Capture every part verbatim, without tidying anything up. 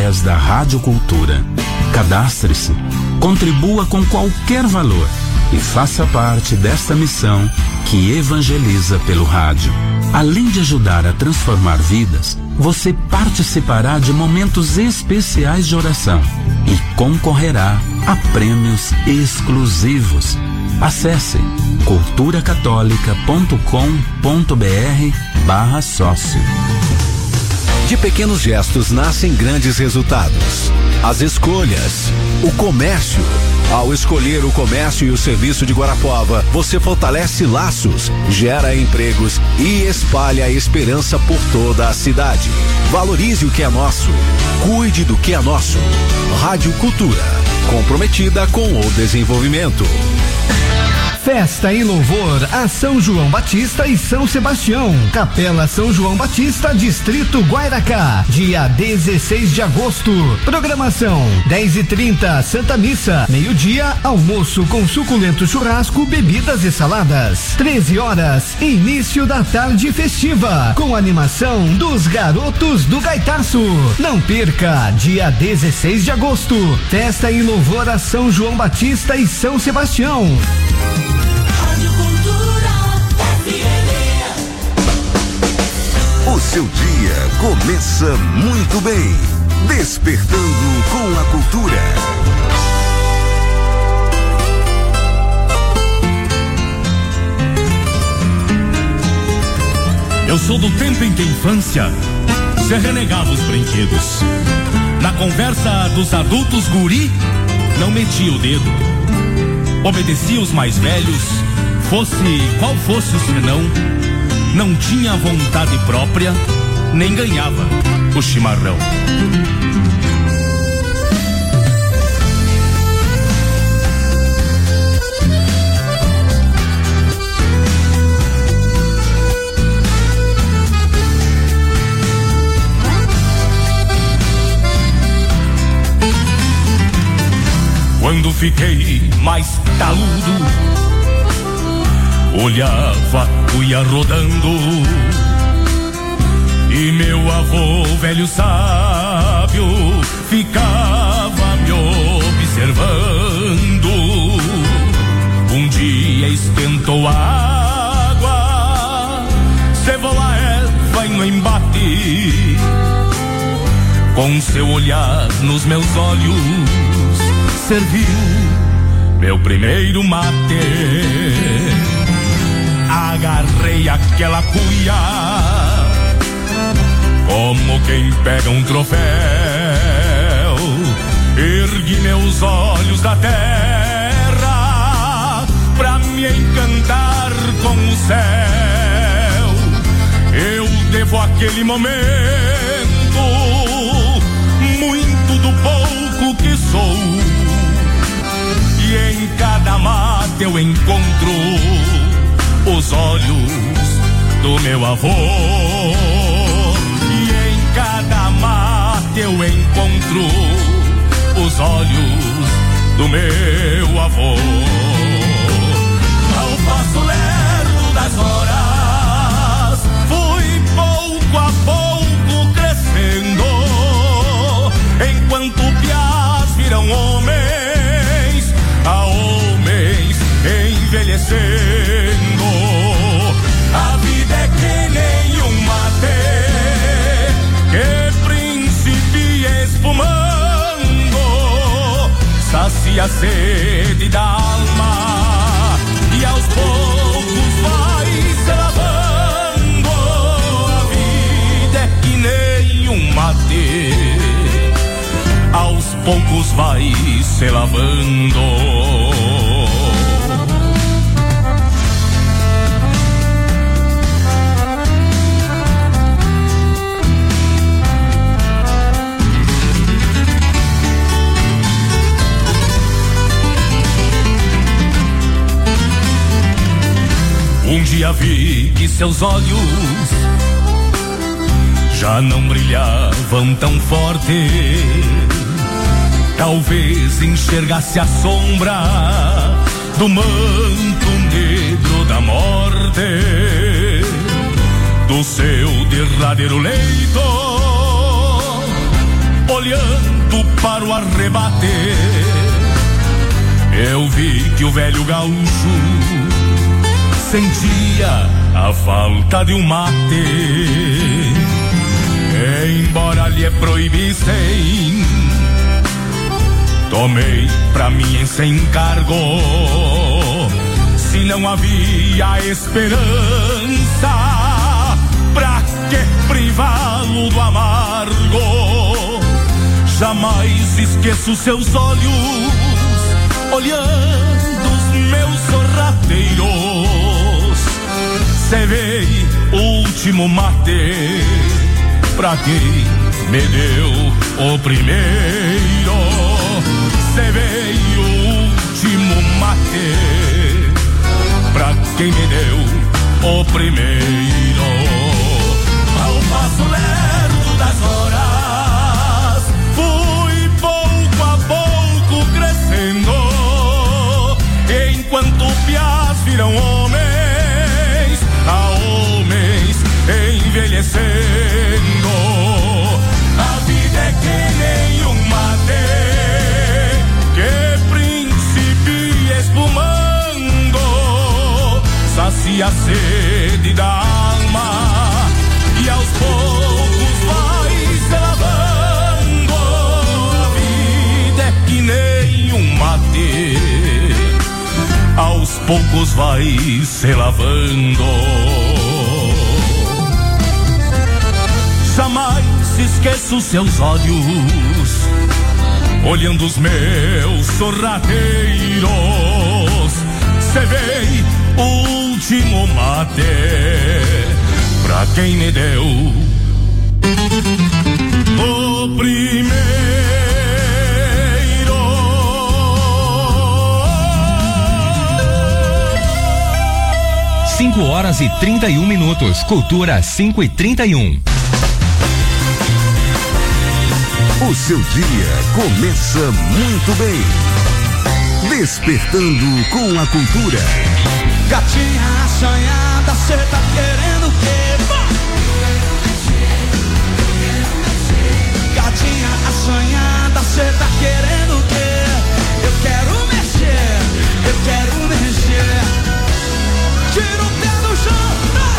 através da Rádio Cultura. Cadastre-se, contribua com qualquer valor e faça parte desta missão que evangeliza pelo rádio. Além de ajudar a transformar vidas, você participará de momentos especiais de oração e concorrerá a prêmios exclusivos. Acesse cultura católica ponto com ponto br barra sócio. De pequenos gestos nascem grandes resultados. As escolhas, o comércio. Ao escolher o comércio e o serviço de Guarapuava, você fortalece laços, gera empregos e espalha a esperança por toda a cidade. Valorize o que é nosso. Cuide do que é nosso. Rádio Cultura, comprometida com o desenvolvimento. Festa e louvor a São João Batista e São Sebastião. Capela São João Batista, Distrito Guairacá, dia dezesseis de agosto. Programação: dez e trinta, Santa Missa. Meio-dia, almoço com suculento churrasco, bebidas e saladas. treze horas, início da tarde festiva, com animação dos Garotos do Gaitaço. Não perca, dia dezesseis de agosto. Festa e louvor a São João Batista e São Sebastião. O seu dia começa muito bem, despertando com a cultura. Eu sou do tempo em que a infância se renegava os brinquedos. Na conversa dos adultos, guri não metia o dedo. Obedecia os mais velhos, fosse qual fosse o senão. Não tinha vontade própria, nem ganhava o chimarrão. Quando fiquei mais taludo, olhava a cuia rodando e meu avô velho sábio ficava me observando. Um dia esquentou a água, cevou a erva e no embate, com seu olhar nos meus olhos serviu meu primeiro mate. Agarrei aquela cuia como quem pega um troféu, ergui meus olhos da terra pra me encantar com o céu. Eu devo aquele momento muito do pouco que sou, e em cada mate eu encontro os olhos do meu avô, e em cada mate eu encontro os olhos do meu avô. Ao passo lerdo das horas, fui pouco a pouco crescendo, enquanto piás viram homens, a homens envelhecendo. A vida é que nem um mate que principia espumando, sacia a sede da alma e aos poucos vai se lavando. A vida é que nem um mate, aos poucos vai se lavando. Um dia vi que seus olhos já não brilhavam tão forte, talvez enxergasse a sombra do manto negro da morte, do seu derradeiro leito, olhando para o arrebate, eu vi que o velho gaúcho sentia a falta de um mate. Embora lhe proibissem, tomei pra mim sem encargo. Se não havia esperança, pra que privá-lo do amargo? Jamais esqueço seus olhos, olhando os meus sorrateiros. Cevei o último mate pra quem me deu o primeiro. Cevei o último mate pra quem me deu o primeiro. Ao passo lerdo das horas, fui pouco a pouco crescendo, enquanto piás viram homens, a homens envelhecendo. A vida é que nem um mate que principia espumando, sacia a sede da alma e aos poucos vai se lavando. A vida é que nem um mate, aos poucos vai se lavando. Jamais esqueço seus olhos, olhando os meus sorrateiros. Cevei o último mate pra quem me deu o primeiro. Cinco horas e trinta e um minutos. Cultura cinco e trinta e um. O seu dia começa muito bem. Despertando com a cultura. Gatinha assanhada, cê tá querendo o quê? Gatinha assanhada, cê tá querendo o quê? Eu quero mexer, eu quero mexer. Tira o pé do chão.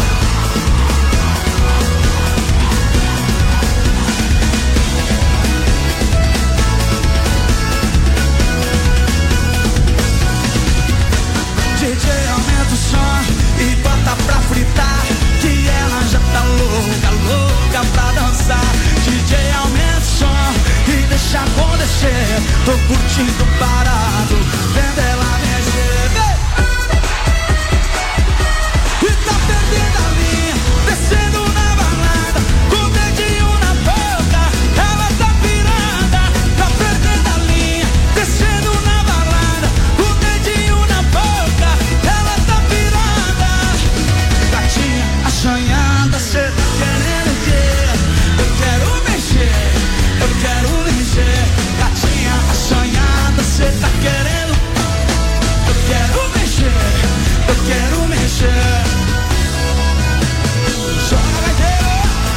D J aumenta o som e bota pra fritar, que ela já tá louca, louca pra dançar. D J aumenta o som e deixa acontecer, tô curtindo parado, vendo ela mexer. E tá perdendo a linha, descendo na balada, com o dedinho na boca, ela tá pirada. Tá perdendo a linha, descendo na balada, com o dedinho na boca, ela tá pirada. Gatinha assanhada, cê tá querendo o quê? Eu quero mexer, eu quero mexer. Gatinha assanhada, cê tá querendo? Eu quero mexer, eu quero mexer. Joga, gaiteiro.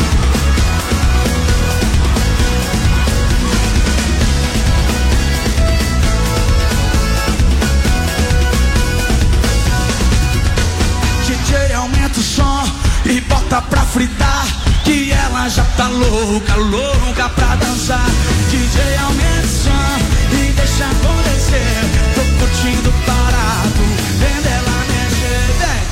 D J aumenta o som e bota pra fritar, que ela já tá louca, louca pra dançar. D J aumenta o som e deixa acontecer, tô curtindo parado, vendo ela mexer. Vem.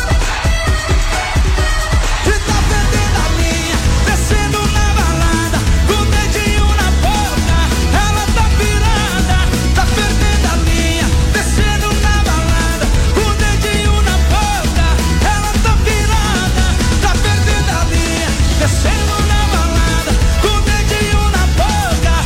E tá perdendo a linha, descendo na balada, com o dedinho na boca, ela tá pirada. Tá perdendo a linha, descendo na balada, com o dedinho na boca, ela tá pirada. Tá perdendo a linha, descendo na balada, com o dedinho na boca,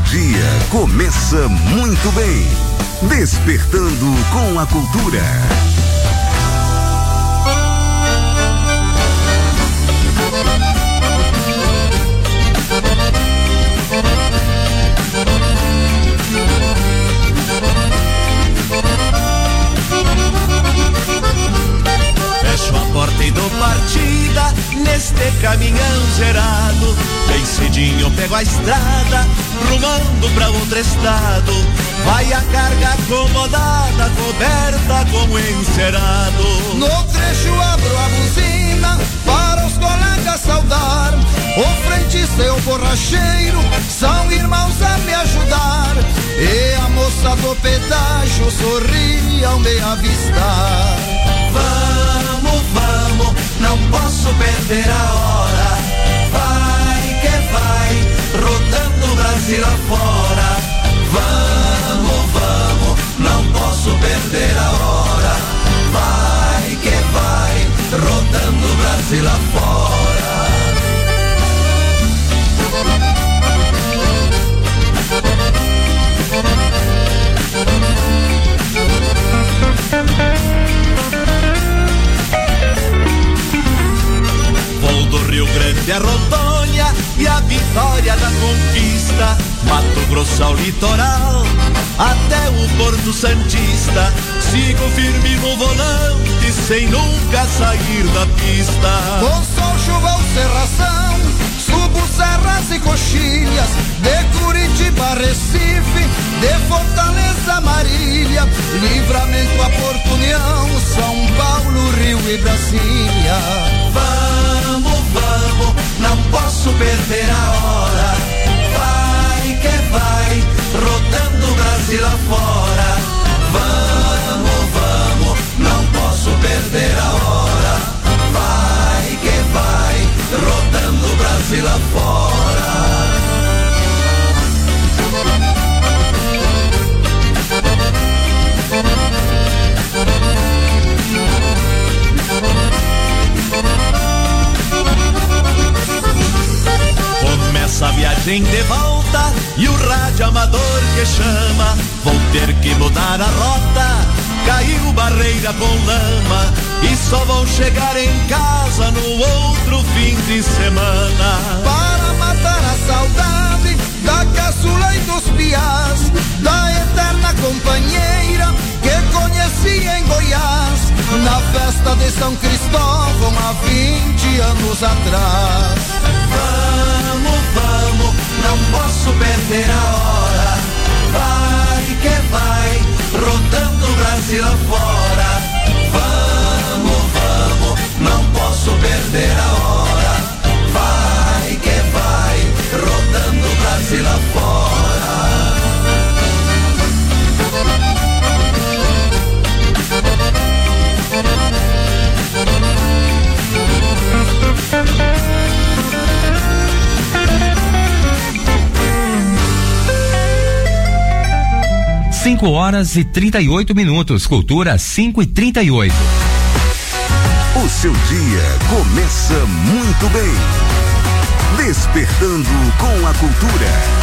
dia começa muito bem. Despertando com a Cultura. Fecho a porta e dou partida neste caminhão zerado. Bem cedinho pego a estrada, rumando pra outro estado. Vai a carga acomodada, coberta como encerado. No trecho abro a buzina para os colegas saudar. O frentista e o borracheiro são irmãos a me ajudar. E a moça do pedágio sorri ao me avistar. Vamos, vamos, não posso perder a hora. Vai que vai, rodando o Brasil afora. Vamos, vamos, não posso perder a hora. Vai que vai, rodando o Brasil afora. Vou do Rio Grande a Rondônia e a vitória da conquista. Mato Grosso ao litoral, até o Porto Santista. Sigo firme no volante, sem nunca sair da pista. Com sol, chuva ou cerração, subo serras e coxilhas. De Curitiba a Recife, de Fortaleza a Marília. Livramento a Porto União, São Paulo, Rio e Brasília. Vamos, vamos, não posso perder a hora. Vai que vai, rodando o Brasil afora. Vamos, vamos, não posso perder a hora. Vai que vai, rodando o Brasil afora. Começa a viagem de volta e o rádio amador que chama. Vou ter que mudar a rota, caiu barreira com lama. E só vou chegar em casa no outro fim de semana. Para matar a saudade da caçula e dos piás, da eterna companheira que conheci em Goiás, na festa de São Cristóvão há vinte anos atrás. Vamos, vamos, não posso perder a hora. Vai que vai, rodando o Brasil afora. Vamos, vamos, não posso perder a hora. Vai que vai, rodando o Brasil afora. Cinco horas e trinta e oito minutos. Cultura cinco e trinta e oito. O seu dia começa muito bem. Despertando com a Cultura.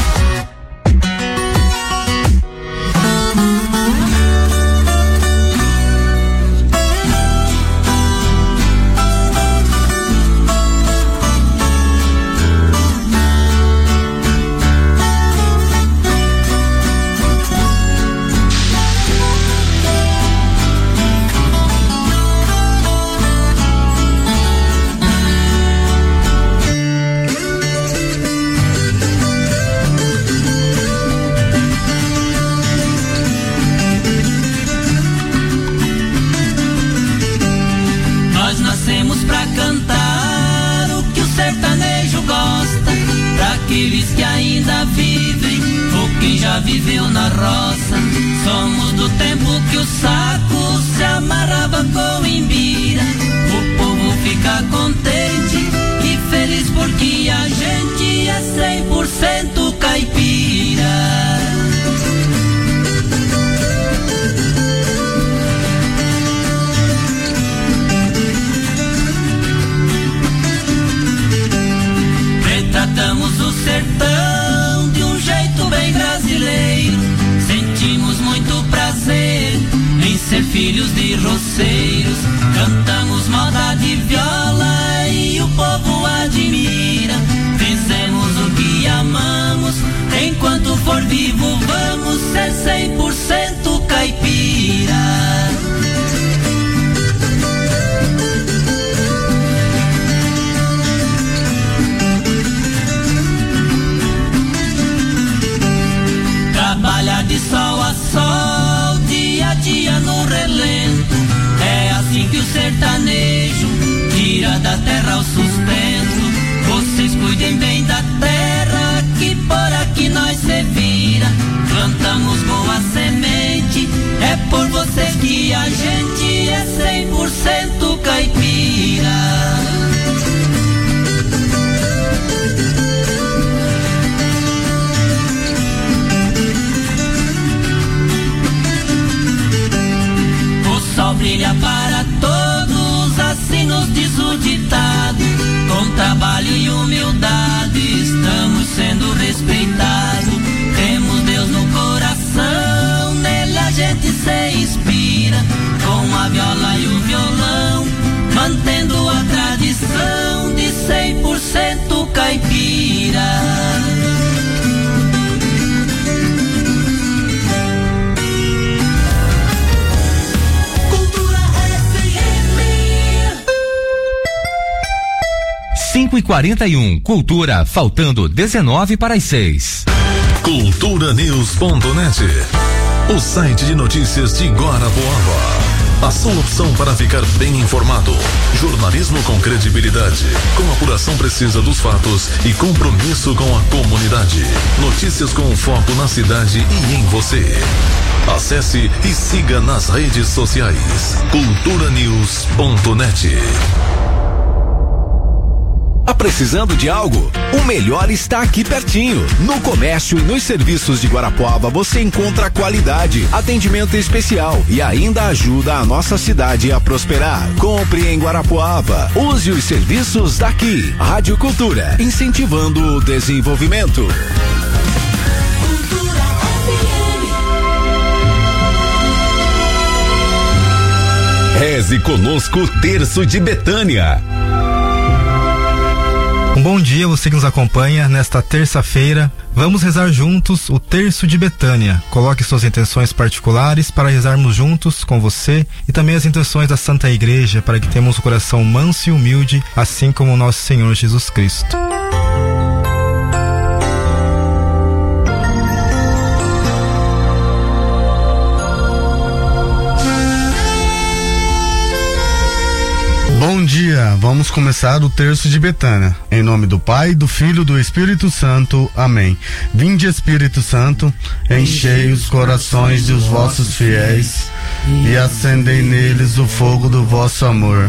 Aqueles que ainda vivem, ou quem já viveu na roça. Somos do tempo que o saco se amarrava com imbira. O povo fica contente e feliz porque a gente é cem por cento caipira. Retratamos o sertão de um jeito bem grande. viola e o povo admira. Fizemos o que amamos, enquanto for vivo vamos ser cem por cento caipira. Trabalhar de sol a sol, dia a dia no relento. É assim que o sertanejo tira da terra o sustento. Vocês cuidem bem da terra, que por aqui nós se vira. Plantamos boa semente, é por vocês que a gente é cem por cento caipira. O sol brilha para todos, assim nos diz o ditado. Com trabalho e humildade estamos sendo respeitados. Temos Deus no coração, nele a gente se inspira. Com a viola e o violão, mantendo a tradição de cem por cento caipira. cinco e quarenta e um, Cultura, faltando dezenove para as seis. cultura news ponto net, o site de notícias de Guarapuava. A sua opção para ficar bem informado. Jornalismo com credibilidade, com apuração precisa dos fatos e compromisso com a comunidade. Notícias com foco na cidade e em você. Acesse e siga nas redes sociais. cultura news ponto net. Tá precisando de algo? O melhor está aqui pertinho. No comércio e nos serviços de Guarapuava você encontra qualidade, atendimento especial e ainda ajuda a nossa cidade a prosperar. Compre em Guarapuava. Use os serviços daqui. Rádio Cultura, incentivando o desenvolvimento. Reze conosco o Terço de Betânia. Um bom dia, você que nos acompanha nesta terça-feira. Vamos rezar juntos o Terço de Betânia. Coloque suas intenções particulares para rezarmos juntos com você e também as intenções da Santa Igreja para que tenhamos um coração manso e humilde, assim como o nosso Senhor Jesus Cristo. Bom dia, vamos começar o Terço de Betânia. Em nome do Pai, do Filho e do Espírito Santo. Amém. Vinde, Espírito Santo, enchei os corações dos vossos fiéis e acendei neles o fogo do vosso amor.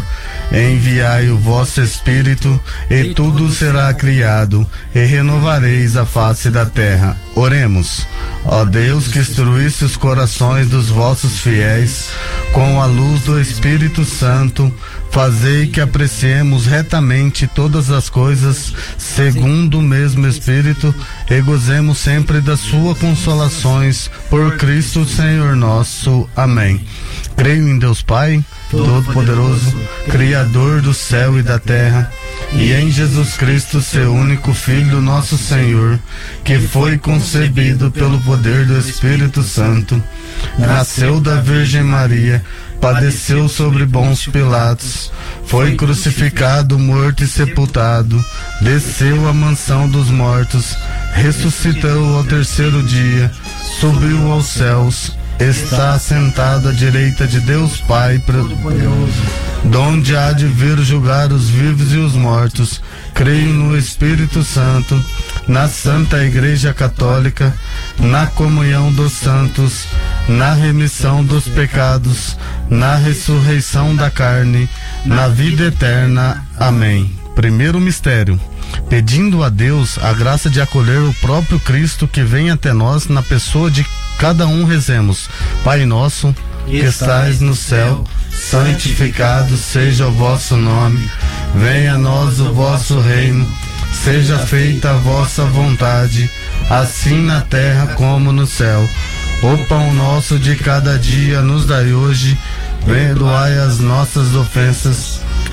Enviai o vosso Espírito e tudo será criado e renovareis a face da terra. Oremos. Ó Deus, que instruísse os corações dos vossos fiéis com a luz do Espírito Santo, fazei que apreciemos retamente todas as coisas segundo o mesmo Espírito e gozemos sempre das suas consolações por Cristo Senhor nosso. Amém. Creio em Deus Pai, Todo-Poderoso, Criador do céu e da terra, e em Jesus Cristo, seu único Filho, nosso Senhor, que foi concebido pelo poder do Espírito Santo, nasceu da Virgem Maria, padeceu sobre Pôncio Pilatos, foi crucificado, morto e sepultado, desceu à mansão dos mortos, ressuscitou ao terceiro dia, subiu aos céus, está assentado à direita de Deus Pai Todo-Poderoso, donde há de vir julgar os vivos e os mortos. Creio no Espírito Santo, na Santa Igreja Católica, na comunhão dos santos, na remissão dos pecados, na ressurreição da carne, na vida eterna. Amém. Primeiro mistério. Pedindo a Deus a graça de acolher o próprio Cristo que vem até nós na pessoa de cada um, rezemos. Pai nosso, que estais no céu, santificado seja o vosso nome. Venha a nós o vosso reino. Seja feita a vossa vontade, assim na terra como no céu. O pão nosso de cada dia nos dai hoje. Perdoai as nossas ofensas,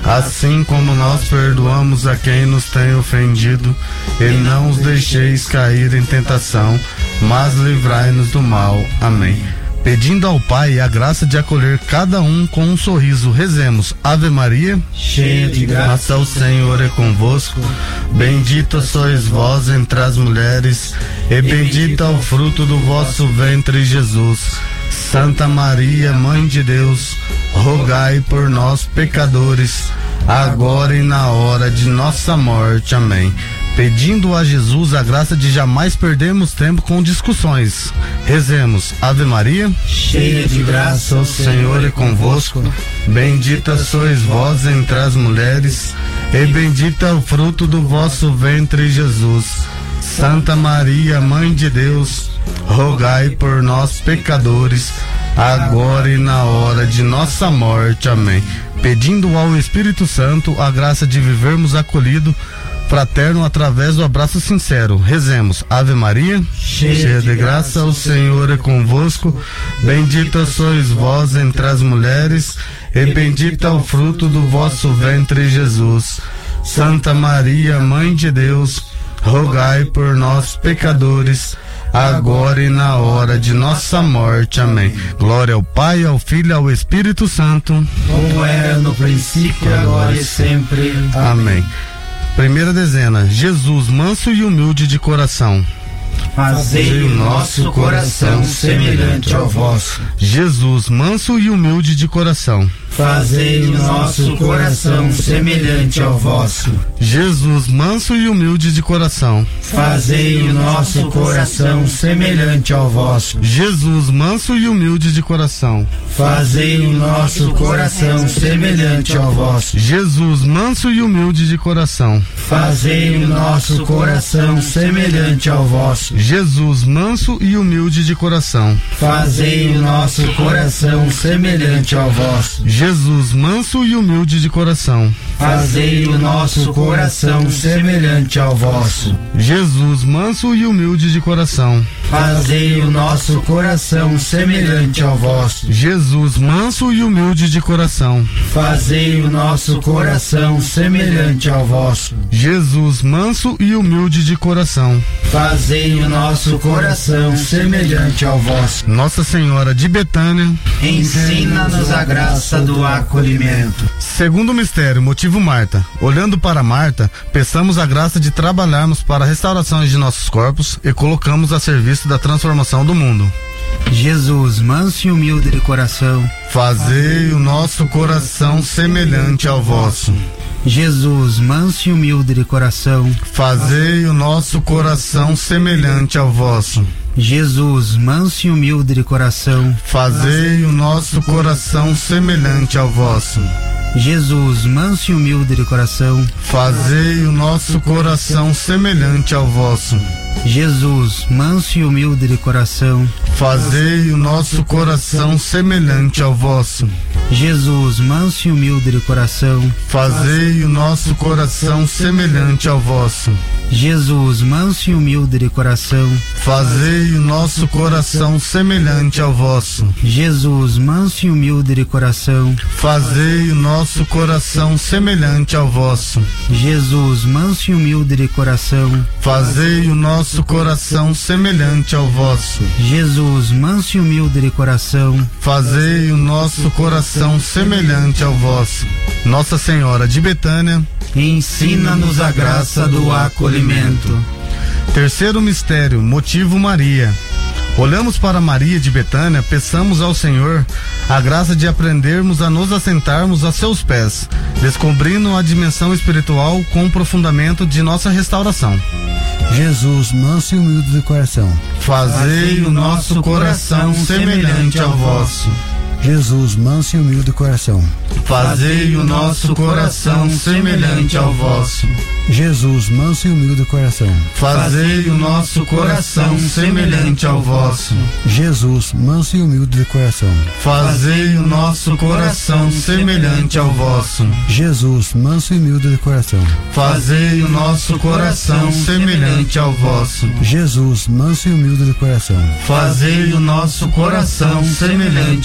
assim como nós perdoamos a quem nos tem ofendido, e não os deixeis cair em tentação, mas livrai-nos do mal. Amém. Pedindo ao Pai a graça de acolher cada um com um sorriso, rezemos. Ave Maria, cheia de graça, o Senhor é convosco. Bendita sois vós entre as mulheres, e bendito é o fruto do vosso ventre, Jesus. Santa Maria, Mãe de Deus, rogai por nós, pecadores, agora e na hora de nossa morte. Amém. Pedindo a Jesus a graça de jamais perdermos tempo com discussões, rezemos. Ave Maria, cheia de graça, o Senhor é convosco. Bendita sois vós entre as mulheres, e bendito é o fruto do vosso ventre, Jesus. Santa Maria, Mãe de Deus, rogai por nós, pecadores, agora e na hora de nossa morte. Amém. Pedindo ao Espírito Santo a graça de vivermos acolhido, fraterno, através do abraço sincero, rezemos. Ave Maria, cheia de graça, o Senhor é convosco. Bendita sois vós entre as mulheres, e bendito é o fruto do vosso ventre, Jesus. Santa Maria, Mãe de Deus, rogai por nós, pecadores, agora e na hora de nossa morte. Amém. Glória ao Pai, ao Filho e ao Espírito Santo, como era no princípio, agora e sempre. Amém. Primeira dezena. Jesus, manso e humilde de coração, fazei o nosso coração semelhante ao vosso. Jesus, manso e humilde de coração, fazei o nosso coração semelhante ao vosso. Jesus, manso e humilde de coração, fazei o nosso coração semelhante ao vosso. Jesus, manso e humilde de coração, fazei o nosso coração semelhante ao vosso. Jesus, manso e humilde de coração, fazei o nosso coração semelhante ao vosso. Jesus, manso e humilde de coração, fazei o nosso coração semelhante ao vosso. Jesus, manso e humilde de coração, fazei o nosso coração semelhante ao vosso. Jesus, manso e humilde de coração, fazei o nosso coração semelhante ao vosso. Jesus, manso e humilde de coração, fazei o nosso coração semelhante ao vosso. Jesus, manso e humilde de coração, fazei o nosso coração semelhante ao vosso. Nossa Senhora de Betânia, ensina-nos a graça do acolhimento. Segundo mistério, motivo Marta. Olhando para Marta, peçamos a graça de trabalharmos para a restauração de nossos corpos e colocamos a serviço da transformação do mundo. Jesus, manso e humilde de coração, fazei o nosso coração semelhante ao vosso. Jesus, manso e humilde de coração, fazei o nosso coração semelhante ao vosso. Jesus, manso e humilde de coração, fazei o nosso coração semelhante ao vosso. Jesus, manso e humilde de coração, fazei o nosso coração semelhante ao vosso. Jesus, manso e humilde de coração, fazei o nosso coração semelhante ao vosso. Jesus, manso e humilde de coração, fazei o nosso coração semelhante ao vosso. Jesus, manso e humilde de coração, fazei o nosso coração semelhante ao vosso. Jesus, manso e humilde de coração, fazei o nosso coração semelhante ao vosso. Jesus, manso e humilde de coração, fazei o nosso coração semelhante ao vosso. Jesus, manso e humilde de coração, fazei o nosso coração semelhante ao vosso. Nossa Senhora de Betânia, ensina-nos a graça do acolhimento. Terceiro mistério, motivo Maria. Olhamos para Maria de Betânia, peçamos ao Senhor a graça de aprendermos a nos assentarmos a seus pés, descobrindo a dimensão espiritual com o aprofundamento de nossa restauração. Jesus, manso e humilde de coração, fazei o nosso coração semelhante ao vosso. Jesus, manso e humilde de coração, fazei o nosso coração semelhante ao vosso. Jesus, manso e humilde de coração, fazei o nosso coração semelhante ao vosso. Jesus, manso e humilde de coração, fazei o nosso coração semelhante ao vosso. Jesus, manso e humilde de coração, fazei o nosso coração semelhante ao vosso. Jesus, manso e humilde de coração, fazei o nosso coração semelhante ao vosso.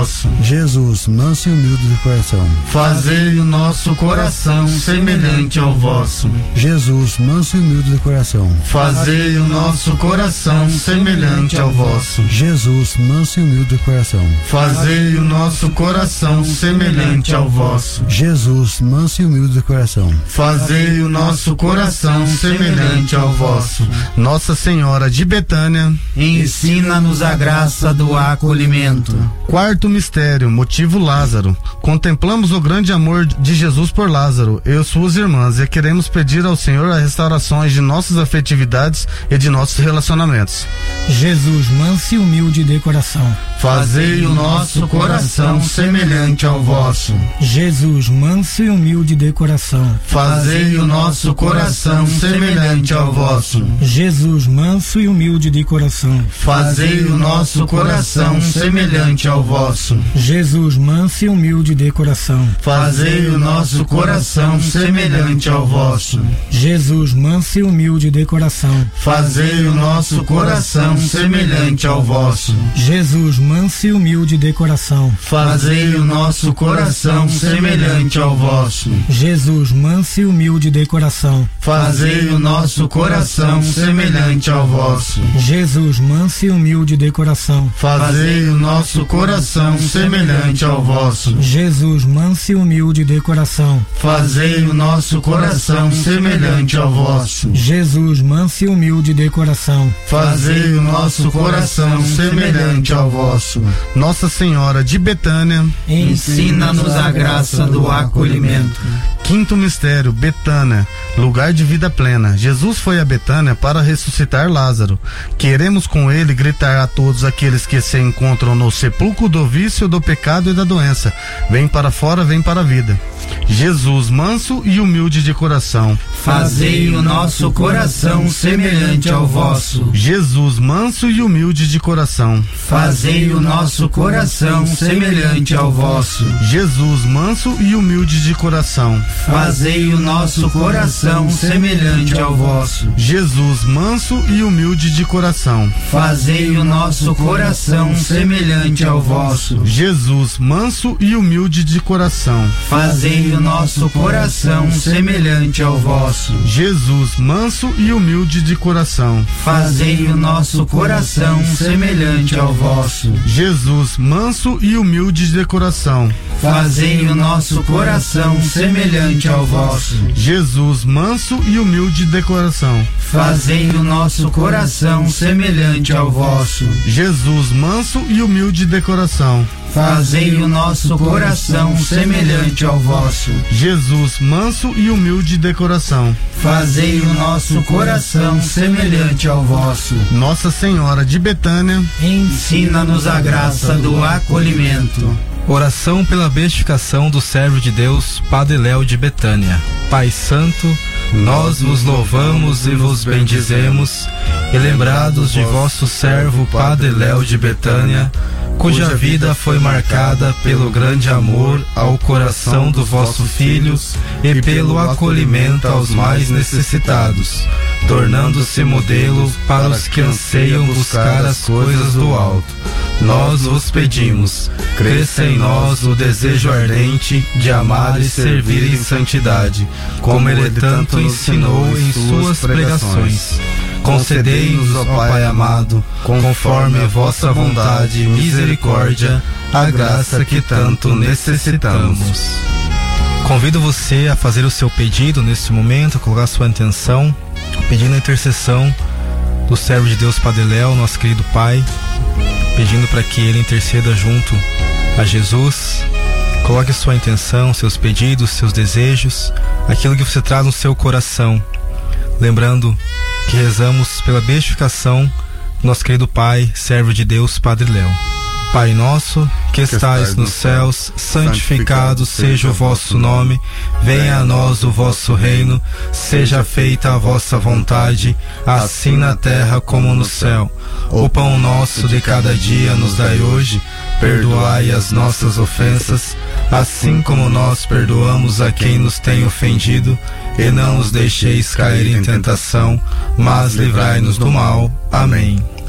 vosso. Jesus, manso e humilde de coração. Fazei o nosso coração semelhante ao vosso. Jesus, manso e humilde de coração. Fazei o nosso coração semelhante ao vosso. Jesus, manso e humilde de coração. Fazei o nosso coração semelhante ao vosso. Jesus, manso e humilde de coração. Fazei o nosso coração semelhante ao vosso. Nossa Senhora de Betânia, ensina-nos a graça do acolhimento. Quarto mistério, motivo Lázaro. Contemplamos o grande amor de Jesus por Lázaro e suas irmãs e queremos pedir ao Senhor as restaurações de nossas afetividades e de nossos relacionamentos. Jesus, manso e humilde de coração. Fazei o nosso coração semelhante ao vosso. Jesus, manso e humilde de coração. Fazei o nosso coração semelhante ao vosso. Jesus, manso e humilde de coração. Fazei o nosso coração semelhante ao vosso. Jesus, manso e humilde de coração. Fazei o nosso coração semelhante ao vosso. Jesus, manso e humilde de coração. Fazei o nosso coração semelhante ao vosso. Jesus, manso e humilde de coração. Fazei o nosso coração semelhante ao vosso. Jesus, manso e humilde de coração. Fazei o nosso coração semelhante ao vosso. Jesus, manso e humilde de coração. Fazei o nosso coração semelhante ao vosso. Jesus, manso e humilde de coração. Fazei o nosso coração semelhante ao vosso. Jesus, manso e humilde de coração. Fazei o nosso coração semelhante ao vosso. Nossa Senhora de Betânia, ensina-nos a graça do acolhimento. Quinto mistério, Betânia, lugar de vida plena. Jesus foi a Betânia para ressuscitar Lázaro. Queremos com ele gritar a todos aqueles que se encontram no sepulcro do vício, do pecado e da doença: vem para fora, vem para a vida. Jesus, manso e humilde de coração. Fazei o nosso coração semelhante ao vosso. Jesus, manso e humilde de coração. Fazei o nosso coração semelhante ao vosso. Jesus, manso e humilde de coração. Fazei o nosso coração semelhante ao vosso. Jesus, manso e humilde de coração. Fazei o nosso coração semelhante ao vosso. Jesus, manso e humilde de coração. Fazei o nosso coração semelhante ao vosso. Jesus, manso e humilde de coração. Fazei o nosso coração semelhante ao vosso. Jesus, manso e humilde de coração. Fazei o nosso coração semelhante ao vosso. Jesus, manso e humilde de coração. Fazei o nosso coração semelhante ao vosso. Jesus, manso e humilde de coração. Fazei o nosso coração semelhante ao vosso. Jesus, manso e humilde de coração. Fazei o nosso coração semelhante ao vosso. Nossa Senhora de Betânia, ensina-nos a graça do acolhimento. Oração pela beatificação do servo de Deus, Padre Léo de Betânia. Pai Santo, nós vos louvamos e vos bendizemos, e lembrados de vosso servo Padre Léo de Betânia, cuja vida foi marcada pelo grande amor ao coração do vosso Filho e pelo acolhimento aos mais necessitados, tornando-se modelo para os que anseiam buscar as coisas do alto. Nós vos pedimos, cresça em nós o desejo ardente de amar e servir em santidade, como ele tanto ensinou em suas pregações. Concedei-nos, ó Pai amado, conforme a vossa vontade e misericórdia, a graça que tanto necessitamos. Convido você a fazer o seu pedido neste momento, a colocar a sua intenção, pedindo a intercessão do servo de Deus Padre Léo, nosso querido Pai, pedindo para que ele interceda junto a Jesus. Coloque sua intenção, seus pedidos, seus desejos, aquilo que você traz no seu coração, lembrando que rezamos pela beatificação do nosso querido Pai, servo de Deus Padre Léo. Pai nosso, que estais nos céus, santificado seja o vosso nome, venha a nós o vosso reino, seja feita a vossa vontade, assim na terra como no céu. O pão nosso de cada dia nos dai hoje, perdoai as nossas ofensas, assim como nós perdoamos a quem nos tem ofendido, e não nos deixeis cair em tentação, mas livrai-nos do mal. Amém.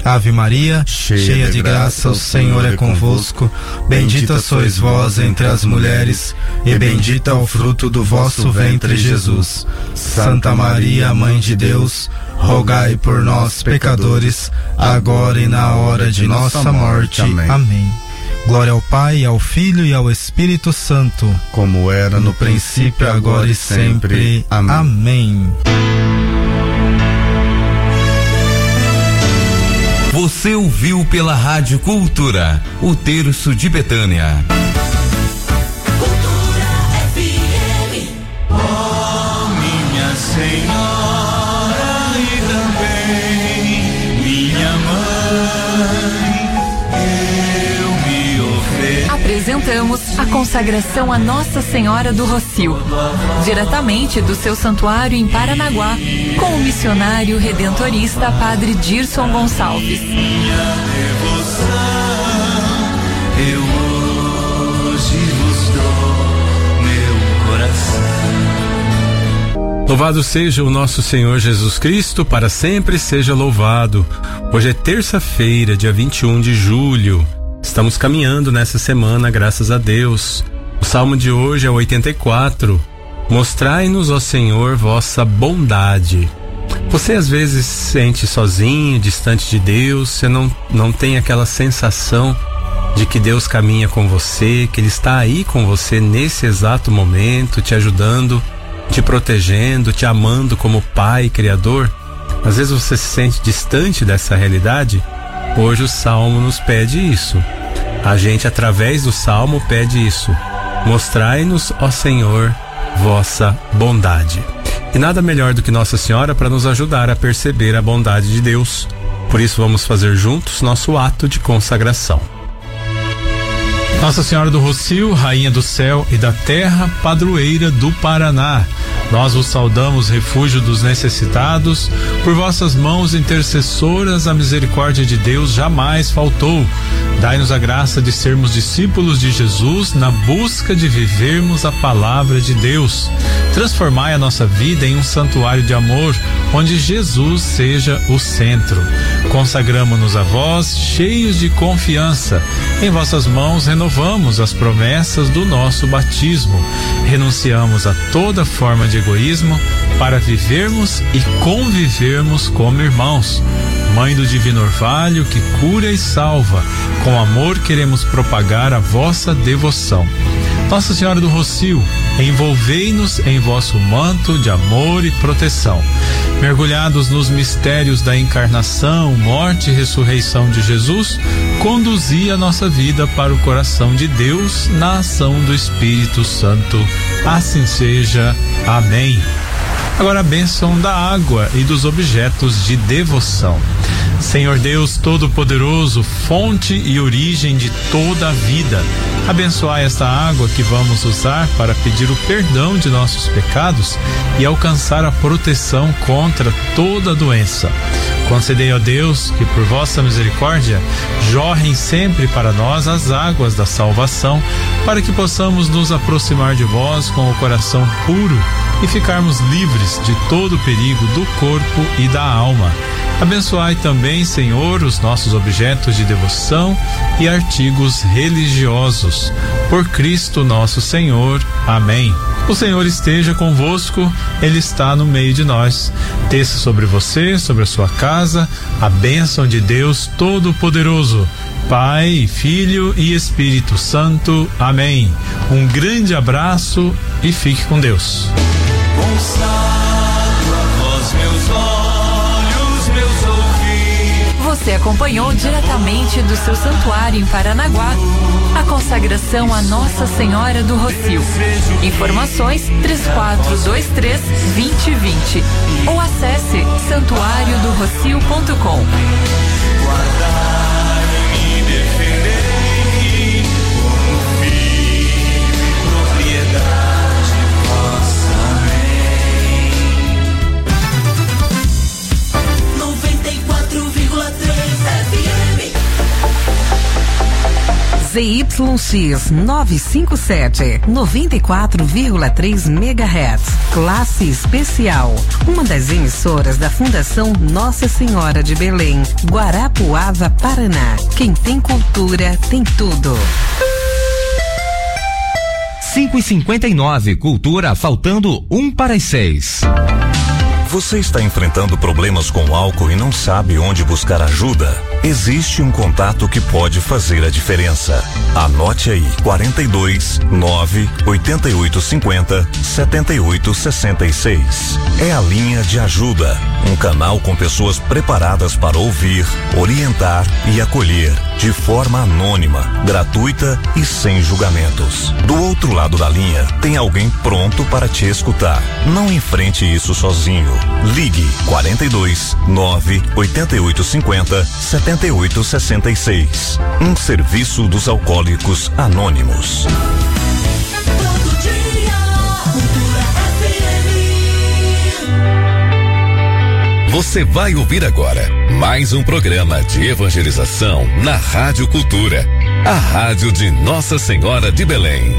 Ave Maria, cheia, cheia de graça, o Senhor é convosco. Bendita sois vós entre as mulheres, e bendito é o fruto do vosso ventre, Jesus. Santa Maria, Mãe de Deus, rogai por nós, pecadores, agora e na hora de nossa morte. Amém. Amém. Glória ao Pai, ao Filho e ao Espírito Santo, como era no princípio, agora e sempre. Amém. Amém. Você ouviu pela Rádio Cultura, o Terço de Betânia. Cultura F M. Oh, minha Senhora e também minha mãe, eu me ofereço. Apresentamos a consagração a Nossa Senhora do Rocio, diretamente do seu santuário em Paranaguá, com o missionário redentorista Padre Dirson Gonçalves. Minha devoção, eu hoje vos dou meu coração. Louvado seja o nosso Senhor Jesus Cristo, para sempre seja louvado. Hoje é terça-feira, dia vinte e um de julho. Estamos caminhando nessa semana, graças a Deus. O salmo de hoje é o oitenta e quatro. Mostrai-nos, ó Senhor, vossa bondade. Você às vezes se sente sozinho, distante de Deus, você não, não tem aquela sensação de que Deus caminha com você, que Ele está aí com você nesse exato momento, te ajudando, te protegendo, te amando como Pai Criador. Às vezes você se sente distante dessa realidade. Hoje o Salmo nos pede isso. A gente, através do Salmo, pede isso. Mostrai-nos, ó Senhor, vossa bondade. E nada melhor do que Nossa Senhora para nos ajudar a perceber a bondade de Deus. Por isso vamos fazer juntos nosso ato de consagração. Nossa Senhora do Rocio, Rainha do Céu e da Terra, Padroeira do Paraná, nós vos saudamos, refúgio dos necessitados. Por vossas mãos intercessoras, a misericórdia de Deus jamais faltou. Dai-nos a graça de sermos discípulos de Jesus na busca de vivermos a palavra de Deus. Transformai a nossa vida em um santuário de amor, onde Jesus seja o centro. Consagramo-nos a vós, cheios de confiança. Em vossas mãos renovamos as promessas do nosso batismo. Renunciamos a toda forma de egoísmo para vivermos e convivermos como irmãos. Mãe do Divino Orvalho, que cura e salva, com amor queremos propagar a vossa devoção. Nossa Senhora do Rocio, envolvei-nos em vosso manto de amor e proteção. Mergulhados nos mistérios da encarnação, morte e ressurreição de Jesus, conduzi a nossa vida para o coração de Deus na ação do Espírito Santo. Assim seja. Amém. Agora a bênção da água e dos objetos de devoção. Senhor Deus Todo-Poderoso, fonte e origem de toda a vida, abençoai esta água que vamos usar para pedir o perdão de nossos pecados e alcançar a proteção contra toda doença. Concedei, ó Deus, que por vossa misericórdia jorrem sempre para nós as águas da salvação, para que possamos nos aproximar de vós com o coração puro e ficarmos livres de todo o perigo do corpo e da alma. Abençoai também, Senhor, os nossos objetos de devoção e artigos religiosos. Por Cristo nosso Senhor. Amém. O Senhor esteja convosco, Ele está no meio de nós. Desça sobre você, sobre a sua casa, a bênção de Deus Todo-Poderoso, Pai, Filho e Espírito Santo. Amém. Um grande abraço e fique com Deus. Consagro a vós meus olhos, meus ouvidos. Você acompanhou diretamente do seu santuário em Paranaguá a consagração a Nossa Senhora do Rocio. Informações três quatro dois três, dois zero dois zero ou acesse santuário do rocio ponto com. Z Y Y X novecentos e cinquenta e sete, noventa e quatro vírgula três megahertz. Classe especial. Uma das emissoras da Fundação Nossa Senhora de Belém, Guarapuava, Paraná. Quem tem cultura tem tudo. cinco e cinquenta e nove, Cultura, faltando um para as seis. Você está enfrentando problemas com álcool e não sabe onde buscar ajuda? Existe um contato que pode fazer a diferença. Anote aí: quarenta e dois, nove, oitenta e oito cinquenta, setenta e oito sessenta e seis. É a linha de ajuda, um canal com pessoas preparadas para ouvir, orientar e acolher, de forma anônima, gratuita e sem julgamentos. Do outro lado da linha, tem alguém pronto para te escutar. Não enfrente isso sozinho. Ligue quarenta e dois, nove, oitenta e oito cinquenta, setenta e oito sessenta e seis. Um serviço dos Alcoólicos Anônimos. Todo dia, Cultura F M. Você vai ouvir agora mais um programa de evangelização na Rádio Cultura, a rádio de Nossa Senhora de Belém.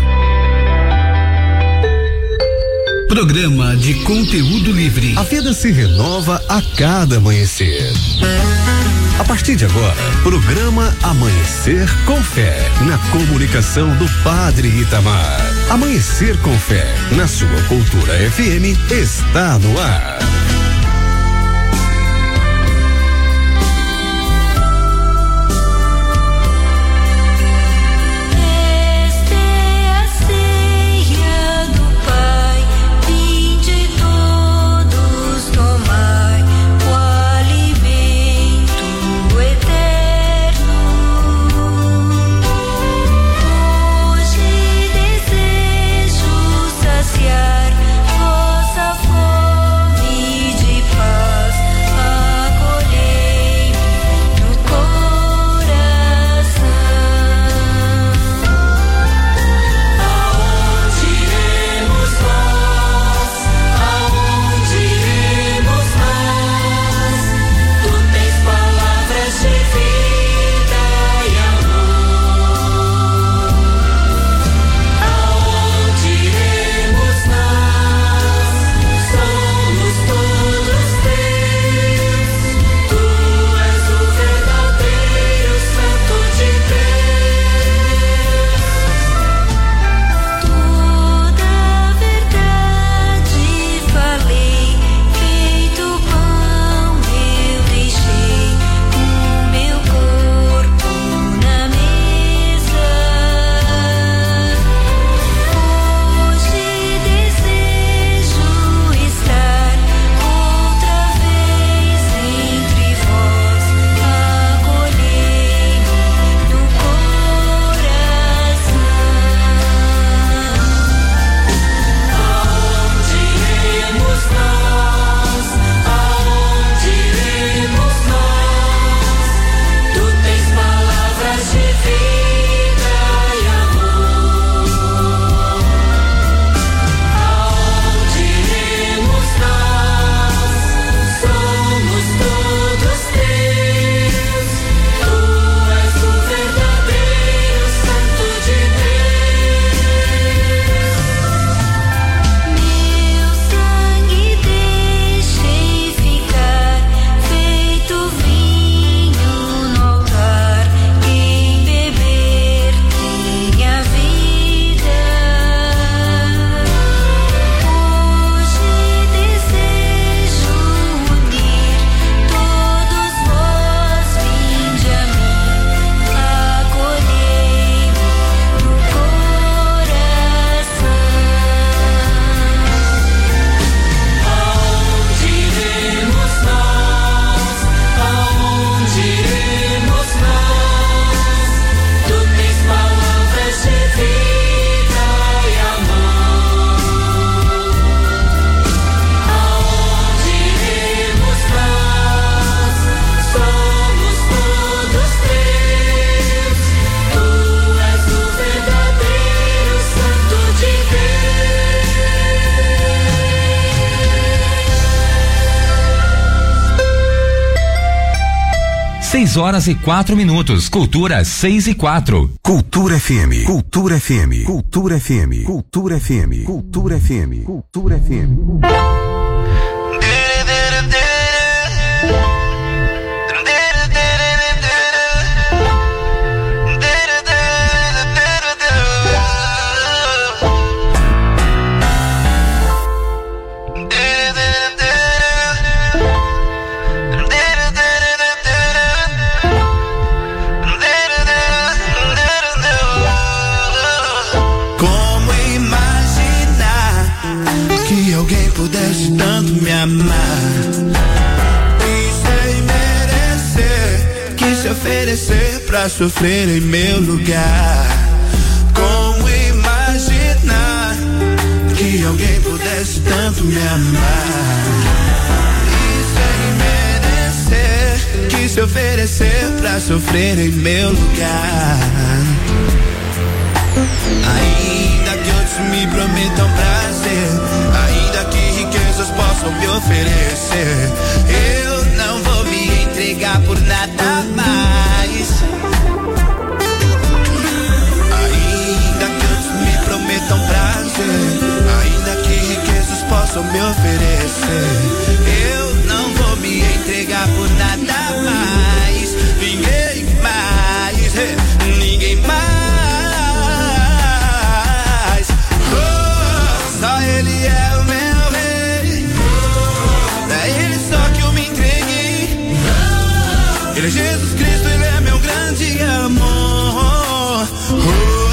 Programa de conteúdo livre. A vida se renova a cada amanhecer. A partir de agora, programa Amanhecer com Fé, na comunicação do Padre Itamar. Amanhecer com Fé, na sua Cultura F M, está no ar. Vossa fome seis horas e quatro minutos. Cultura seis e quatro. Cultura F M. Cultura F M. Cultura F M. Cultura F M. Cultura F M. Cultura F M. Pudesse tanto me amar e sem merecer, quis se oferecer pra sofrer em meu lugar. Como imaginar que alguém pudesse tanto me amar e sem merecer, quis se oferecer pra sofrer em meu lugar. Ainda que outros me prometam prazer, ainda que riquezas possam me oferecer, eu não vou me entregar por nada mais. Ainda que outros me prometam prazer, ainda que riquezas possam me oferecer, eu não vou me entregar por nada mais. Ninguém mais, ninguém mais. Só Ele é o meu rei, é Ele só que eu me entreguei. Ele é Jesus Cristo, Ele é meu grande amor. Oh,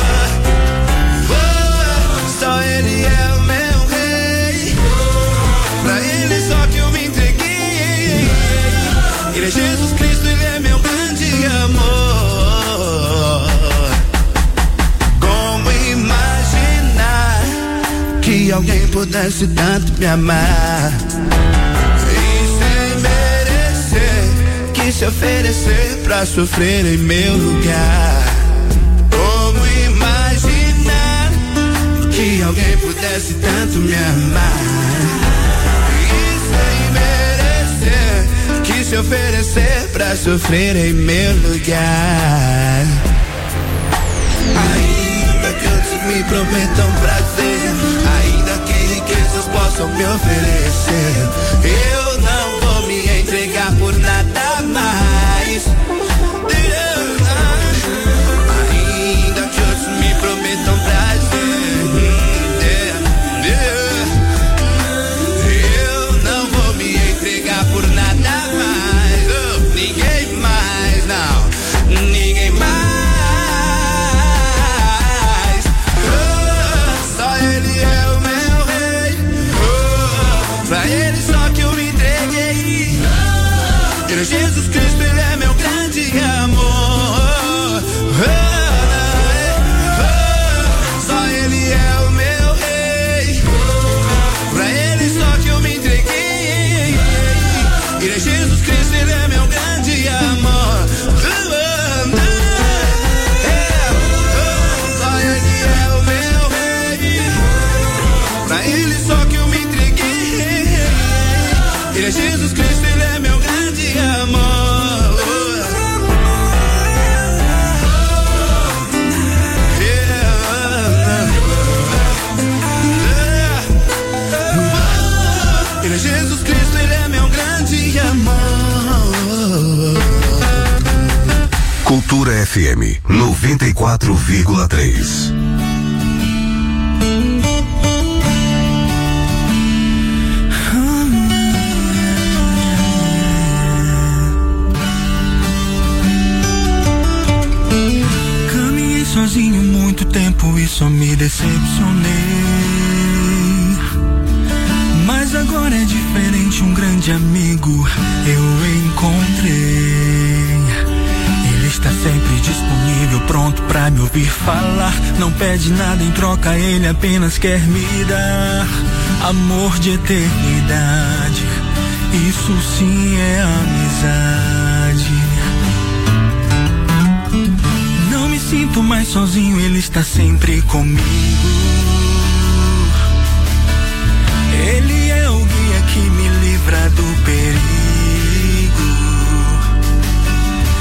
oh, só Ele é o meu rei, pra Ele só que eu me entreguei. Ele é Jesus Cristo, Ele é meu grande amor. Que alguém pudesse tanto me amar e sem merecer, quis se oferecer pra sofrer em meu lugar. Como imaginar que alguém pudesse tanto me amar e sem merecer, quis se oferecer pra sofrer em meu lugar. Ainda que outros me prometam prazer, ainda que riquezas possam me oferecer, eu não vou me entregar por nada mais. Ainda que outros me prometam prazer, eu não vou me entregar por nada mais. Oh, ninguém mais, não, ninguém mais. Pra Ele só que eu me entreguei. Ele é Jesus Cristo, Ele é meu grande amor. Só Ele é o meu rei, pra Ele só que eu me entreguei. Ele é Jesus Cristo, Ele é meu grande amor. Só Ele é o meu rei, pra Ele só que eu me entreguei. Ele é Jesus Cristo, Ele é meu grande amor. Ele é Jesus Cristo, Ele é meu grande amor. Cultura F M noventa e quatro vírgula três. Sozinho muito tempo e só me decepcionei, mas agora é diferente, um grande amigo eu encontrei. Ele está sempre disponível, pronto pra me ouvir falar, não pede nada em troca, ele apenas quer me dar amor de eternidade, isso sim é amizade. Sinto mais sozinho, Ele está sempre comigo. Ele é o guia que me livra do perigo.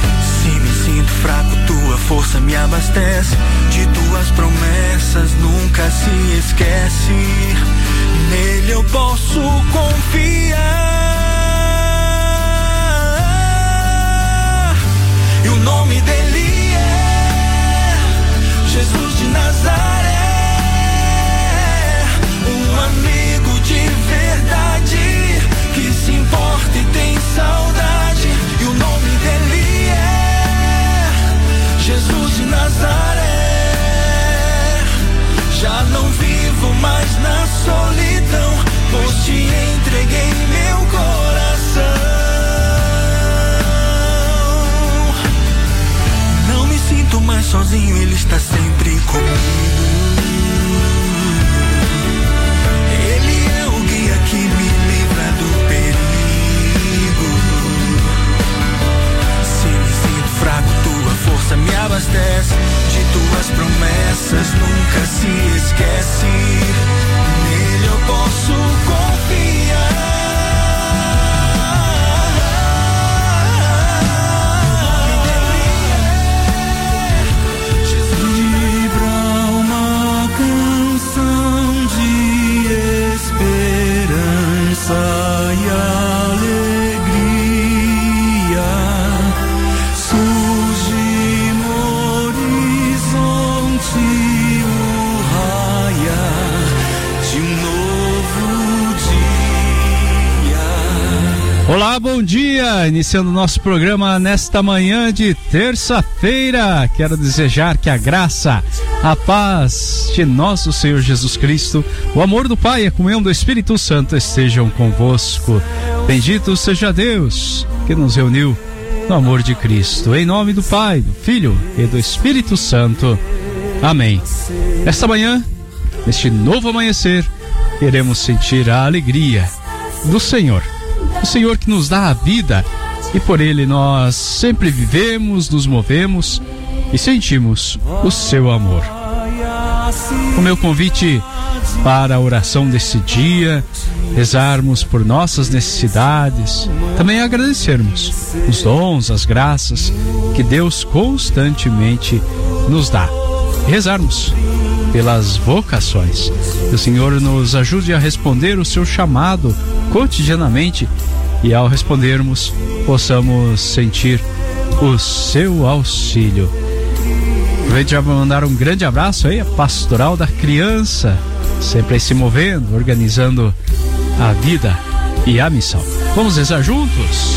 Olá, bom dia! Iniciando o nosso programa nesta manhã de terça-feira. Quero desejar que a graça, a paz de nosso Senhor Jesus Cristo, o amor do Pai e a comunhão do Espírito Santo estejam convosco. Bendito seja Deus que nos reuniu no amor de Cristo. Em nome do Pai, do Filho e do Espírito Santo. Amém. Esta manhã, neste novo amanhecer, queremos sentir a alegria do Senhor. O Senhor que nos dá a vida e por Ele nós sempre vivemos, nos movemos e sentimos o seu amor. O meu convite para a oração desse dia, rezarmos por nossas necessidades, também agradecermos os dons, as graças que Deus constantemente nos dá. E rezarmos pelas vocações. Que o Senhor nos ajude a responder o seu chamado cotidianamente e ao respondermos possamos sentir o seu auxílio. Aproveito já para mandar um grande abraço aí a Pastoral da Criança, sempre aí se movendo, organizando a vida e a missão. Vamos rezar juntos?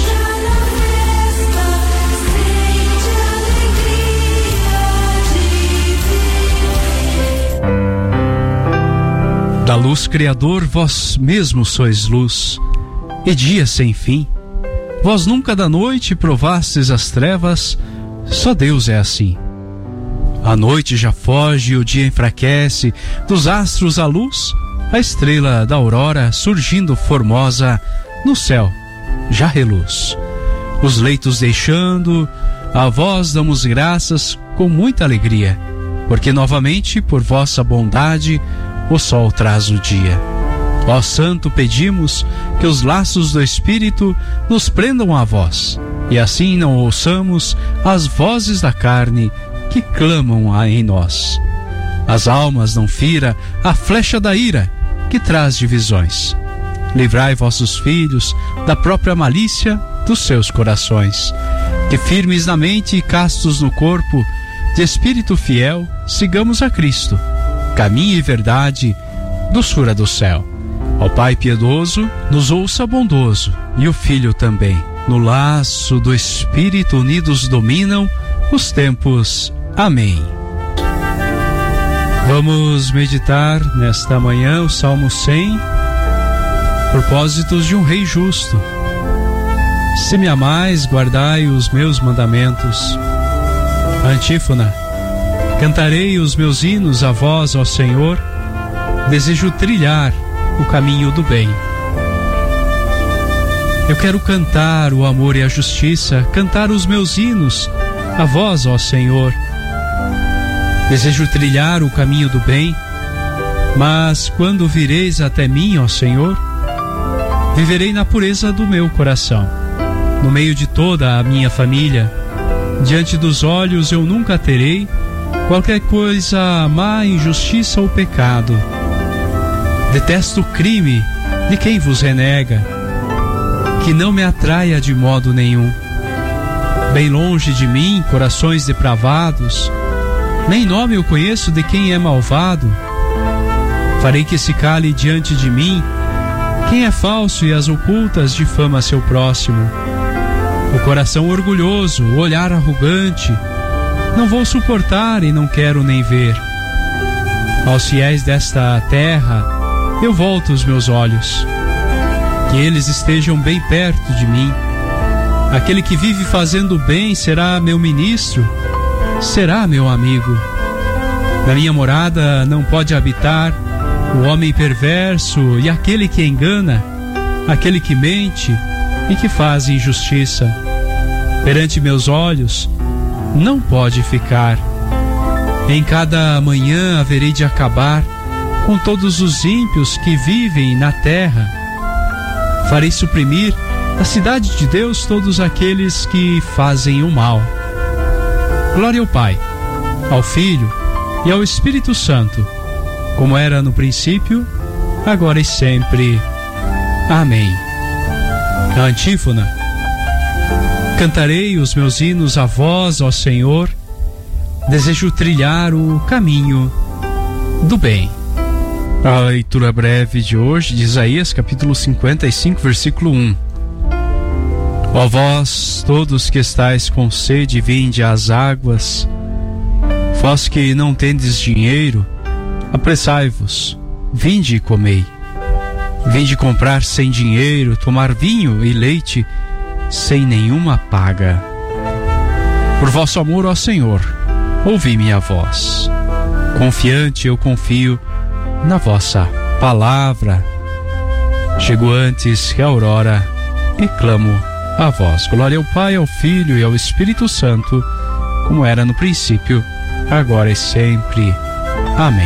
Da luz criador, vós mesmos sois luz, e dia sem fim. Vós nunca da noite provastes as trevas, só Deus é assim. A noite já foge e o dia enfraquece, dos astros a luz, a estrela da aurora surgindo formosa, no céu já reluz. Os leitos deixando, a vós damos graças com muita alegria, porque novamente por vossa bondade o sol traz o dia. Ó Santo, pedimos que os laços do Espírito nos prendam a vós, e assim não ouçamos as vozes da carne que clamam em nós. As almas não fira a flecha da ira que traz divisões. Livrai vossos filhos da própria malícia dos seus corações, que firmes na mente e castos no corpo, de espírito fiel, sigamos a Cristo, caminho e verdade, doçura do céu. Ó Pai piedoso, nos ouça bondoso, e o Filho também. No laço do Espírito unidos dominam os tempos. Amém. Vamos meditar nesta manhã o Salmo cem, propósitos de um rei justo. Se me amais, guardai os meus mandamentos. Antífona. Cantarei os meus hinos a vós, ó Senhor, desejo trilhar o caminho do bem. Eu quero cantar o amor e a justiça, cantar os meus hinos a vós, ó Senhor. Desejo trilhar o caminho do bem, mas quando vireis até mim, ó Senhor, viverei na pureza do meu coração, no meio de toda a minha família. Diante dos olhos eu nunca terei qualquer coisa má, injustiça ou pecado. Detesto o crime de quem vos renega, que não me atraia de modo nenhum. Bem longe de mim, corações depravados, nem nome eu conheço de quem é malvado. Farei que se cale diante de mim quem é falso e as ocultas difama seu próximo. O coração orgulhoso, o olhar arrogante, não vou suportar e não quero nem ver. Aos fiéis desta terra eu volto os meus olhos, que eles estejam bem perto de mim. Aquele que vive fazendo bem será meu ministro, será meu amigo. Na minha morada não pode habitar o homem perverso e aquele que engana, aquele que mente e que faz injustiça. Perante meus olhos não pode ficar. Em cada manhã haverei de acabar com todos os ímpios que vivem na terra. Farei suprimir da cidade de Deus todos aqueles que fazem o mal. Glória ao Pai, ao Filho e ao Espírito Santo, como era no princípio, agora e sempre. Amém. A antífona. Cantarei os meus hinos a vós, ó Senhor, desejo trilhar o caminho do bem. A leitura breve de hoje de Isaías, capítulo cinquenta e cinco, versículo um. Ó vós, todos que estáis com sede, vinde às águas. Vós que não tendes dinheiro, apressai-vos, vinde e comei. Vinde comprar sem dinheiro, tomar vinho e leite, sem nenhuma paga. Por vosso amor, ó Senhor, ouvi minha voz. Confiante eu confio na vossa palavra. Chego antes que a aurora e clamo a vós. Glória ao Pai, ao Filho e ao Espírito Santo, como era no princípio, agora e sempre. Amém.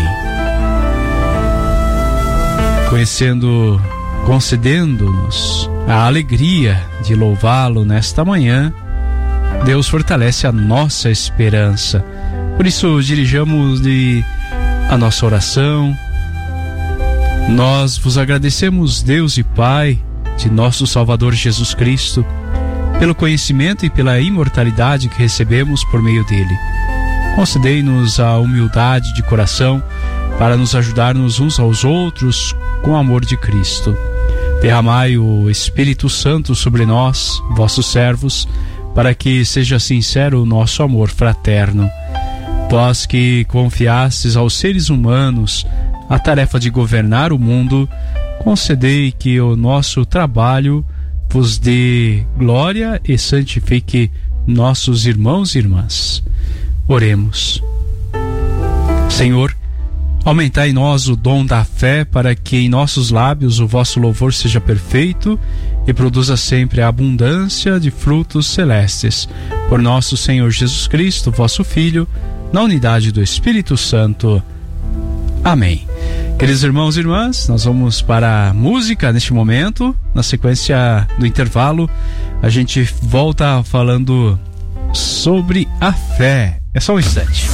Conhecendo, concedendo-nos a alegria de louvá-lo nesta manhã, Deus fortalece a nossa esperança. Por isso, dirijamos-lhe a nossa oração. Nós vos agradecemos, Deus e Pai de nosso Salvador Jesus Cristo, pelo conhecimento e pela imortalidade que recebemos por meio dele. Concedei-nos a humildade de coração para nos ajudarmos uns aos outros com o amor de Cristo. Derramai o Espírito Santo sobre nós, vossos servos, para que seja sincero o nosso amor fraterno. Vós que confiastes aos seres humanos a tarefa de governar o mundo, concedei que o nosso trabalho vos dê glória e santifique nossos irmãos e irmãs. Oremos. Senhor, aumentai em nós o dom da fé, para que em nossos lábios o vosso louvor seja perfeito e produza sempre a abundância de frutos celestes. Por nosso Senhor Jesus Cristo, vosso Filho, na unidade do Espírito Santo. Amém. Queridos irmãos e irmãs, nós vamos para a música neste momento. Na sequência do intervalo, a gente volta falando sobre a fé. É só um instante.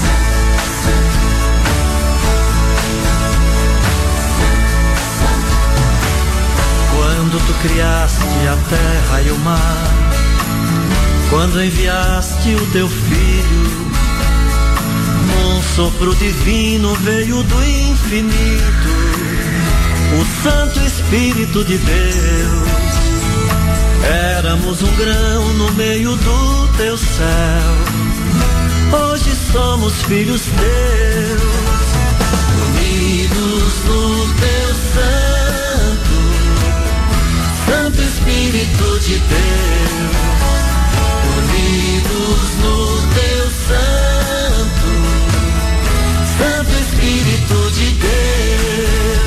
Quando tu criaste a terra e o mar, quando enviaste o teu filho, um sopro divino veio do infinito, o Santo Espírito de Deus. Éramos um grão no meio do teu céu, hoje somos filhos teus, unidos no teu santo, Santo Espírito de Deus, unidos no teu santo, Santo Espírito de Deus.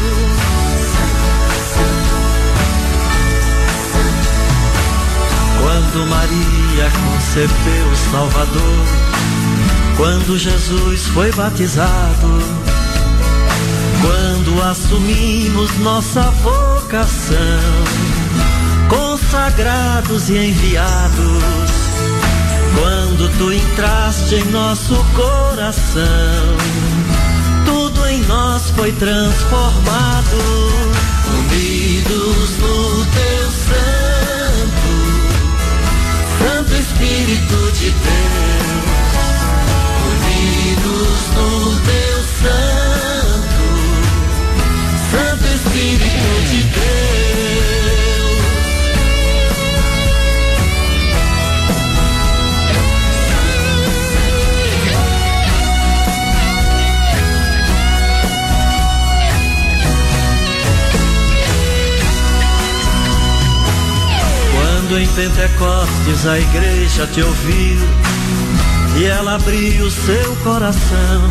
Quando Maria concebeu o Salvador, quando Jesus foi batizado, quando assumimos nossa vocação, consagrados e enviados, quando tu entraste em nosso coração, tudo em nós foi transformado, unidos no teu santo, Santo Espírito de Deus, unidos no teu santo, Santo Espírito de Deus. Quando em Pentecostes a igreja te ouviu e ela abriu seu coração,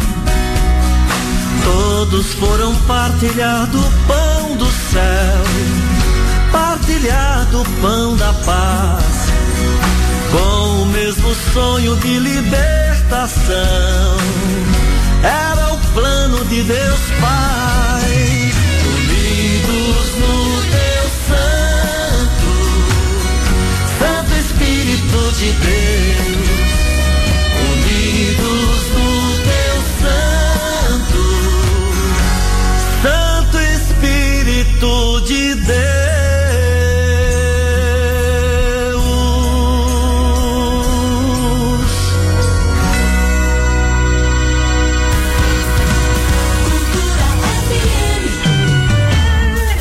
todos foram partilhar do pão do céu, partilhar do pão da paz, com o mesmo sonho de libertação. Era o plano de Deus Pai, unidos no teu santo, Santo Espírito de Deus, unidos no teu santo, Santo Espírito de Deus.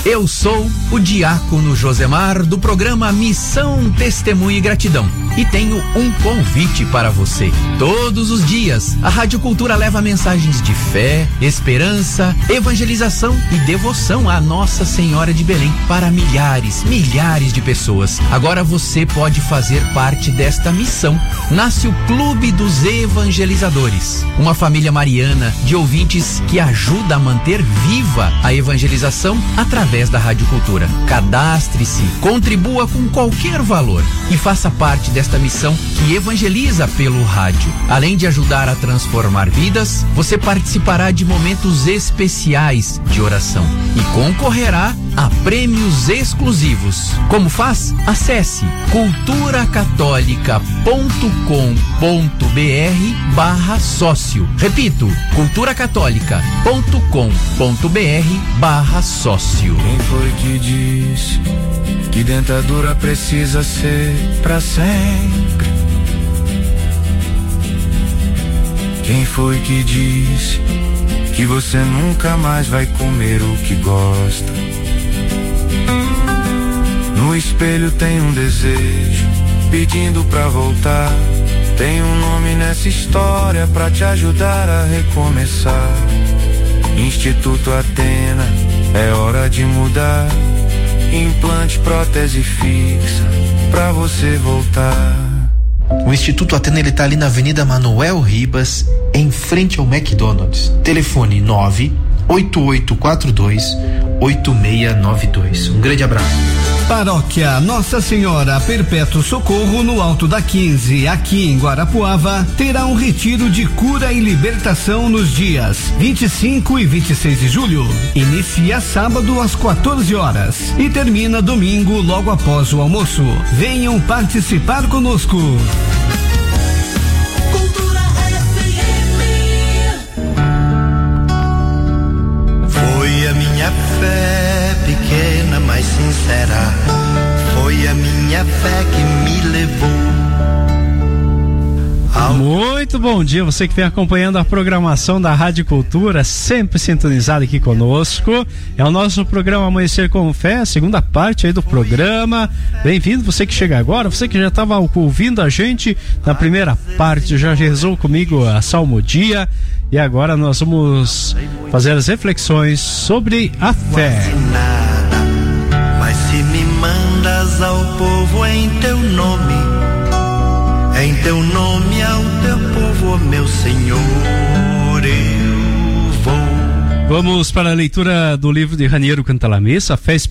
Eu sou o diácono Josemar do programa Missão Testemunho e Gratidão e tenho um convite para você. Todos os dias, a Rádio Cultura leva mensagens de fé, esperança, evangelização e devoção à Nossa Senhora de Belém para milhares, milhares de pessoas. Agora você pode fazer parte desta missão. Nasce o Clube dos Evangelizadores, uma família mariana de ouvintes que ajuda a manter viva a evangelização através da Rádio Cultura. Cadastre-se, contribua com qualquer valor e faça parte desta missão que evangeliza pelo rádio. Além de ajudar a transformar vidas, você participará de momentos especiais de oração e concorrerá a prêmios exclusivos. Como faz? Acesse cultura católica ponto com ponto br barra sócio. Repito, cultura católica ponto com ponto br barra sócio. Quem foi que disse que dentadura precisa ser pra sempre? Quem foi que disse que você nunca mais vai comer o que gosta? No espelho tem um desejo pedindo pra voltar. Tem um nome nessa história pra te ajudar a recomeçar. Instituto Atena, é hora de mudar. Implante, prótese fixa pra você voltar. O Instituto Atena, ele tá ali na Avenida Manuel Ribas, em frente ao McDonald's. Telefone nove oito oito quatro dois oito seis nove dois. Um grande abraço. Paróquia Nossa Senhora Perpétuo Socorro, no Alto da quinze, aqui em Guarapuava, terá um retiro de cura e libertação nos dias vinte e cinco e vinte e seis de julho. Inicia sábado às quatorze horas e termina domingo logo após o almoço. Venham participar conosco. Foi a minha fé pequena, mas sincera. Foi a minha fé que me levou. Muito bom dia, você que vem acompanhando a programação da Rádio Cultura, sempre sintonizado aqui conosco. É o nosso programa Amanhecer com Fé, a segunda parte aí do programa. Bem-vindo, você que chega agora, você que já estava ouvindo a gente na primeira parte, já rezou comigo a salmodia. E agora nós vamos fazer as reflexões sobre a fé. Mas se me mandas ao povo em teu nome, em teu nome ao teu povo, meu Senhor, eu vou. Vamos para a leitura do livro de Raniero Cantalamessa, Fé, Esperança